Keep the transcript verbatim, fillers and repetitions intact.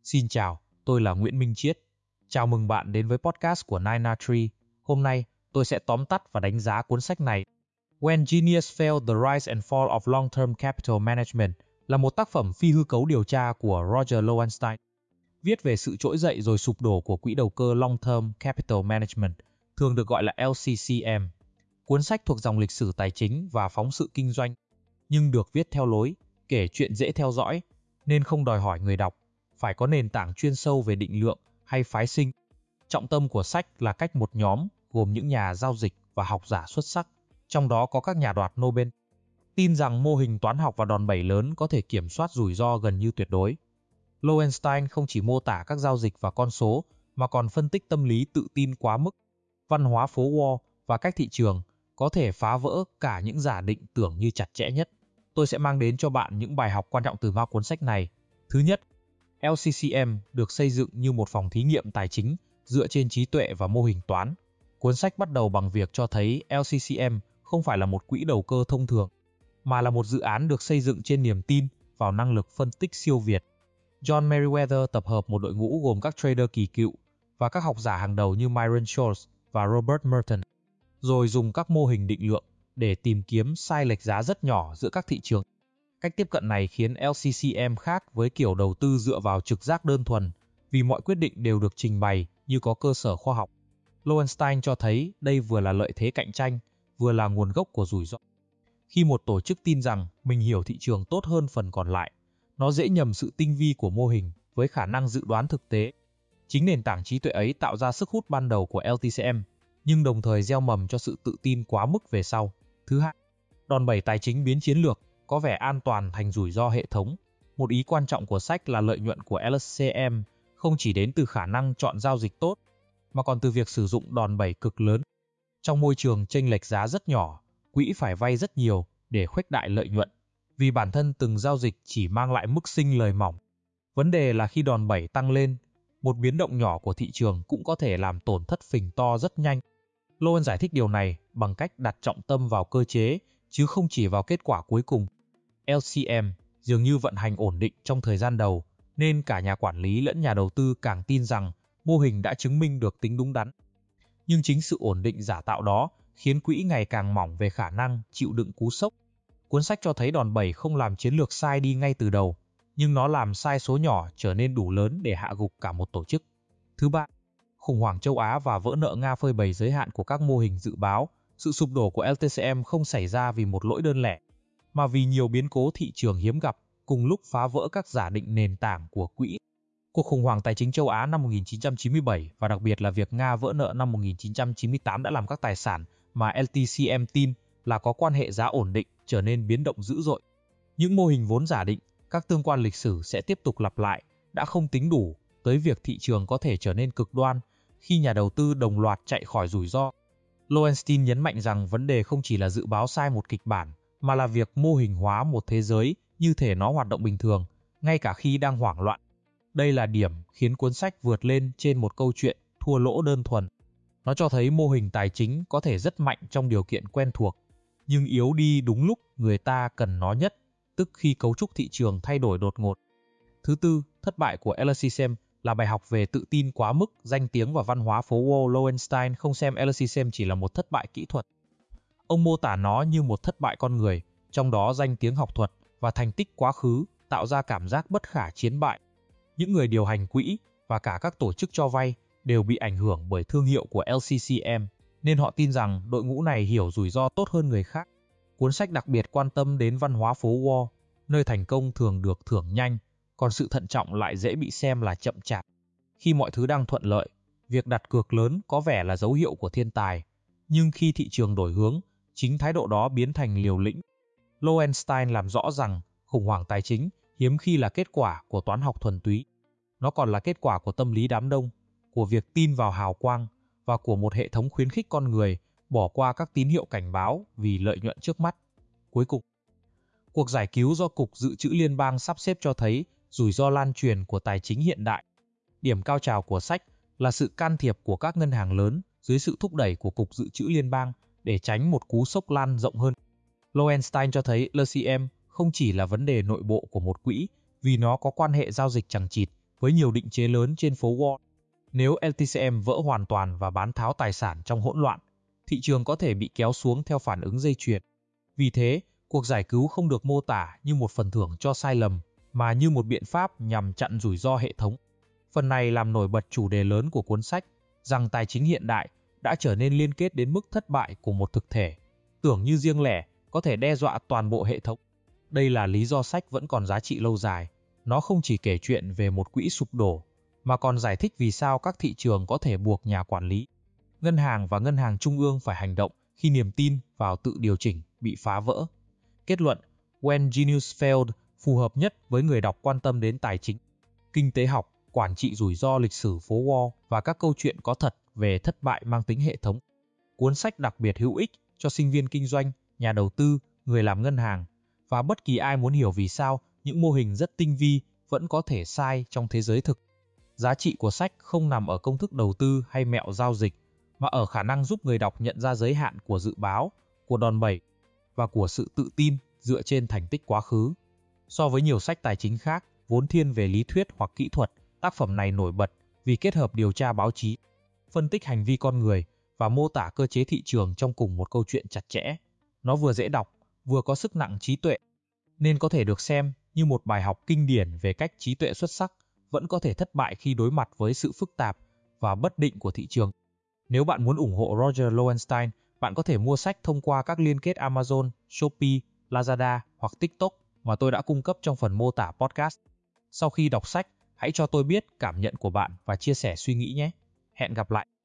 Xin chào, tôi là Nguyễn Minh Chiết. Chào mừng bạn đến với podcast của nine a Tree. Hôm nay, tôi sẽ tóm tắt và đánh giá cuốn sách này. When Genius Failed: The Rise and Fall of Long-Term Capital Management là một tác phẩm phi hư cấu điều tra của Roger Lowenstein, viết về sự trỗi dậy rồi sụp đổ của quỹ đầu cơ Long-Term Capital Management, thường được gọi là L C C M. Cuốn sách thuộc dòng lịch sử tài chính và phóng sự kinh doanh, nhưng được viết theo lối kể chuyện dễ theo dõi, nên không đòi hỏi người đọc phải có nền tảng chuyên sâu về định lượng hay phái sinh. Trọng tâm của sách là cách một nhóm gồm những nhà giao dịch và học giả xuất sắc, trong đó có các nhà đoạt Nobel, tin rằng mô hình toán học và đòn bẩy lớn có thể kiểm soát rủi ro gần như tuyệt đối. Lowenstein không chỉ mô tả các giao dịch và con số, mà còn phân tích tâm lý tự tin quá mức, văn hóa phố Wall và cách thị trường có thể phá vỡ cả những giả định tưởng như chặt chẽ nhất. Tôi sẽ mang đến cho bạn những bài học quan trọng từ ba cuốn sách này. Thứ nhất, L C C M được xây dựng như một phòng thí nghiệm tài chính dựa trên trí tuệ và mô hình toán. Cuốn sách bắt đầu bằng việc cho thấy L C C M không phải là một quỹ đầu cơ thông thường, mà là một dự án được xây dựng trên niềm tin vào năng lực phân tích siêu việt. John Meriwether tập hợp một đội ngũ gồm các trader kỳ cựu và các học giả hàng đầu như Myron Scholes và Robert Merton, rồi dùng các mô hình định lượng để tìm kiếm sai lệch giá rất nhỏ giữa các thị trường. Cách tiếp cận này khiến L C C M khác với kiểu đầu tư dựa vào trực giác đơn thuần, vì mọi quyết định đều được trình bày như có cơ sở khoa học. Lowenstein cho thấy đây vừa là lợi thế cạnh tranh, vừa là nguồn gốc của rủi ro. Khi một tổ chức tin rằng mình hiểu thị trường tốt hơn phần còn lại, nó dễ nhầm sự tinh vi của mô hình với khả năng dự đoán thực tế. Chính nền tảng trí tuệ ấy tạo ra sức hút ban đầu của L T C M, nhưng đồng thời gieo mầm cho sự tự tin quá mức về sau. Thứ hai, đòn bẩy tài chính biến chiến lược có vẻ an toàn thành rủi ro hệ thống. Một ý quan trọng của sách là lợi nhuận của L C C M không chỉ đến từ khả năng chọn giao dịch tốt, mà còn từ việc sử dụng đòn bẩy cực lớn. Trong môi trường chênh lệch giá rất nhỏ, quỹ phải vay rất nhiều để khuếch đại lợi nhuận, vì bản thân từng giao dịch chỉ mang lại mức sinh lời mỏng. Vấn đề là khi đòn bẩy tăng lên, một biến động nhỏ của thị trường cũng có thể làm tổn thất phình to rất nhanh. Lowen giải thích điều này bằng cách đặt trọng tâm vào cơ chế, chứ không chỉ vào kết quả cuối cùng. L C M dường như vận hành ổn định trong thời gian đầu, nên cả nhà quản lý lẫn nhà đầu tư càng tin rằng mô hình đã chứng minh được tính đúng đắn. Nhưng chính sự ổn định giả tạo đó khiến quỹ ngày càng mỏng về khả năng chịu đựng cú sốc. Cuốn sách cho thấy đòn bẩy không làm chiến lược sai đi ngay từ đầu, nhưng nó làm sai số nhỏ trở nên đủ lớn để hạ gục cả một tổ chức. Thứ ba, khủng hoảng châu Á và vỡ nợ Nga phơi bày giới hạn của các mô hình dự báo. Sự sụp đổ của L T C M không xảy ra vì một lỗi đơn lẻ, mà vì nhiều biến cố thị trường hiếm gặp cùng lúc phá vỡ các giả định nền tảng của quỹ. Cuộc khủng hoảng tài chính châu Á năm một nghìn chín trăm chín mươi bảy và đặc biệt là việc Nga vỡ nợ năm một nghìn chín trăm chín mươi tám đã làm các tài sản mà L T C M tin là có quan hệ giá ổn định trở nên biến động dữ dội. Những mô hình vốn giả định các tương quan lịch sử sẽ tiếp tục lặp lại đã không tính đủ tới việc thị trường có thể trở nên cực đoan khi nhà đầu tư đồng loạt chạy khỏi rủi ro. Lowenstein nhấn mạnh rằng vấn đề không chỉ là dự báo sai một kịch bản, mà là việc mô hình hóa một thế giới như thể nó hoạt động bình thường, ngay cả khi đang hoảng loạn. Đây là điểm khiến cuốn sách vượt lên trên một câu chuyện thua lỗ đơn thuần. Nó cho thấy mô hình tài chính có thể rất mạnh trong điều kiện quen thuộc, nhưng yếu đi đúng lúc người ta cần nó nhất, tức khi cấu trúc thị trường thay đổi đột ngột. Thứ tư, thất bại của L C C M là bài học về tự tin quá mức, danh tiếng và văn hóa phố Wall. Lowenstein không xem L C C M chỉ là một thất bại kỹ thuật. Ông mô tả nó như một thất bại con người, trong đó danh tiếng học thuật và thành tích quá khứ tạo ra cảm giác bất khả chiến bại. Những người điều hành quỹ và cả các tổ chức cho vay đều bị ảnh hưởng bởi thương hiệu của L C C M, nên họ tin rằng đội ngũ này hiểu rủi ro tốt hơn người khác. Cuốn sách đặc biệt quan tâm đến văn hóa phố Wall, nơi thành công thường được thưởng nhanh, còn sự thận trọng lại dễ bị xem là chậm chạp. Khi mọi thứ đang thuận lợi, việc đặt cược lớn có vẻ là dấu hiệu của thiên tài, nhưng khi thị trường đổi hướng, chính thái độ đó biến thành liều lĩnh. Lowenstein làm rõ rằng khủng hoảng tài chính hiếm khi là kết quả của toán học thuần túy. Nó còn là kết quả của tâm lý đám đông, của việc tin vào hào quang và của một hệ thống khuyến khích con người bỏ qua các tín hiệu cảnh báo vì lợi nhuận trước mắt. Cuối cùng, cuộc giải cứu do Cục Dự trữ Liên bang sắp xếp cho thấy rủi ro lan truyền của tài chính hiện đại. Điểm cao trào của sách là sự can thiệp của các ngân hàng lớn dưới sự thúc đẩy của Cục Dự trữ Liên bang để tránh một cú sốc lan rộng hơn. Lowenstein cho thấy L C M không chỉ là vấn đề nội bộ của một quỹ, vì nó có quan hệ giao dịch chằng chịt với nhiều định chế lớn trên phố Wall. Nếu lờ tê xê em vỡ hoàn toàn và bán tháo tài sản trong hỗn loạn, thị trường có thể bị kéo xuống theo phản ứng dây chuyền. Vì thế, cuộc giải cứu không được mô tả như một phần thưởng cho sai lầm, mà như một biện pháp nhằm chặn rủi ro hệ thống. Phần này làm nổi bật chủ đề lớn của cuốn sách, rằng tài chính hiện đại đã trở nên liên kết đến mức thất bại của một thực thể, tưởng như riêng lẻ có thể đe dọa toàn bộ hệ thống. Đây là lý do sách vẫn còn giá trị lâu dài. Nó không chỉ kể chuyện về một quỹ sụp đổ, mà còn giải thích vì sao các thị trường có thể buộc nhà quản lý, ngân hàng và ngân hàng trung ương phải hành động khi niềm tin vào tự điều chỉnh bị phá vỡ. Kết luận, When Genius Failed phù hợp nhất với người đọc quan tâm đến tài chính, kinh tế học, quản trị rủi ro, lịch sử phố Wall và các câu chuyện có thật về thất bại mang tính hệ thống. Cuốn sách đặc biệt hữu ích cho sinh viên kinh doanh, nhà đầu tư, người làm ngân hàng và bất kỳ ai muốn hiểu vì sao những mô hình rất tinh vi vẫn có thể sai trong thế giới thực. Giá trị của sách không nằm ở công thức đầu tư hay mẹo giao dịch, mà ở khả năng giúp người đọc nhận ra giới hạn của dự báo, của đòn bẩy và của sự tự tin dựa trên thành tích quá khứ. So với nhiều sách tài chính khác, vốn thiên về lý thuyết hoặc kỹ thuật, tác phẩm này nổi bật vì kết hợp điều tra báo chí, phân tích hành vi con người và mô tả cơ chế thị trường trong cùng một câu chuyện chặt chẽ. Nó vừa dễ đọc, vừa có sức nặng trí tuệ, nên có thể được xem như một bài học kinh điển về cách trí tuệ xuất sắc vẫn có thể thất bại khi đối mặt với sự phức tạp và bất định của thị trường. Nếu bạn muốn ủng hộ Roger Lowenstein, bạn có thể mua sách thông qua các liên kết Amazon, Shopee, Lazada hoặc TikTok mà tôi đã cung cấp trong phần mô tả podcast. Sau khi đọc sách, hãy cho tôi biết cảm nhận của bạn và chia sẻ suy nghĩ nhé. Hẹn gặp lại!